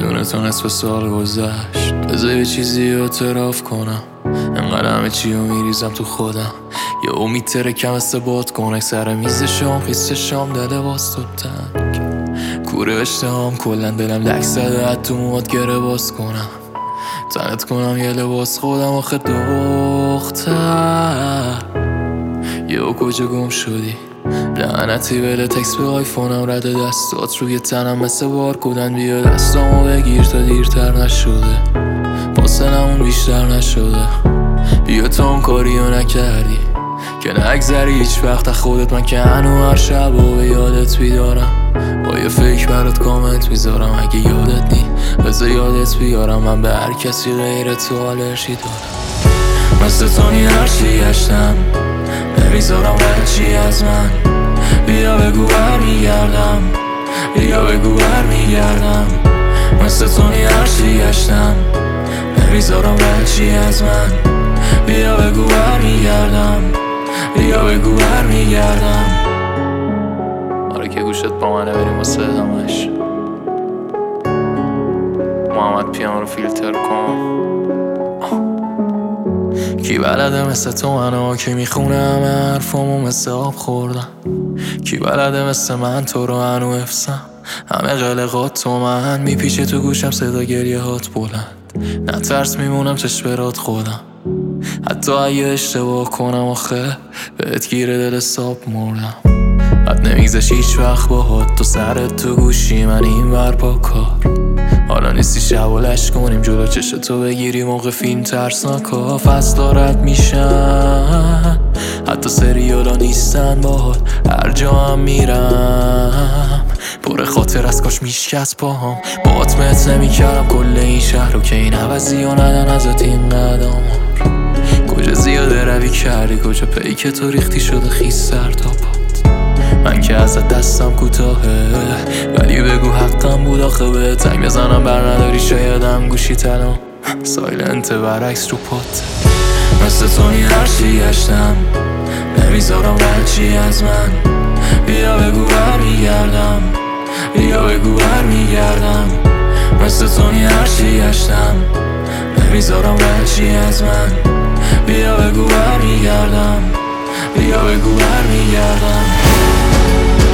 بدون تو نصف سال گذشت. بذار یه چیزی رو اعتراف کنم، انقدر همه چی رو میریزم تو خودم. یه امید ترکم مثل بادکنک سر میز شام، خیس شام دل باز تو تنگ. کوره اشتهام کلن دلم لک زده، حد تو موات گره باز کنم. تنت کنم یه لباس خودم آخه دختر. یهو کجا گم شدی؟ لعنتی بله تکس به آیفونم رد دستات روی تنم مثل بار کودن. بیا دستامو بگیر تا دیرتر نشده، فاصلمون بیشتر نشده. بیا تو اون کاریو نکردی که نگذری هیچ وقت خودت. من که هنو هر شب و به یادت بیدارم، با یه فکر برات کامنت میذارم. اگه یادت نی بذار یادت بیارم، من به هر کسی غیر تو آلرژی دارم. مثل تو نی هرچی گشتم نمیذارم هرچی از من. بیا بگو برمیگردم، بیا بگو برمیگردم. مثل تو نی هرچی گشتم نمیذارم هرچی از من. بیا بگو برمیگردم، بیا بگو برمیگردم. آره که گوشت با منه بریم واسه همش. محمد پیان رو فیلتر کن. کی بلده مثل تو منو که میخونه همه حرفامو مثل آب خوردم. کی بلده مثل من تو رو هنو حفظم، همه قلقات تو من میپیچه تو گوشم صدا گریه هات بلند. نترس میمونم چشم خودم، حتی اگه اشتباه کنم آخه بهت گیره دل ساب مردم. حد نمیگذش هیچ وقت باهات، تو سرت تو گوشی من این ور با کار. حالا نیستی شب و لش کنیم جلو چش تو بگیری موقع فیلم ترسناکا. فصلا رد میشن حتی سریالا نیستن باهات، هر جا هم میرم پر خاطر از کاش میشکست باهام. باهات مت نمیکردم کل این شهر رو که این عوضی ها ندن ازت این قدم. کجا زیاده روی کردی، کجا پیک تو ریختی شده خیس سر تا پات. من که ازت دستم کوتاهه ولی بگو حقم بود آخه به تنگ بزنم بر نداری شایدم گوشی تلام سایلنت برعکس رو پات. مثل تو نی هرچی گشتم نمیذارم هرچی از من. بیا بگو برمیگردم، بیا بگو برمیگردم. مثل تو نی هرچی گشتم نمیذارم هرچی از من. بیا بگو برمیگردم، بیا بگو برمیگردم.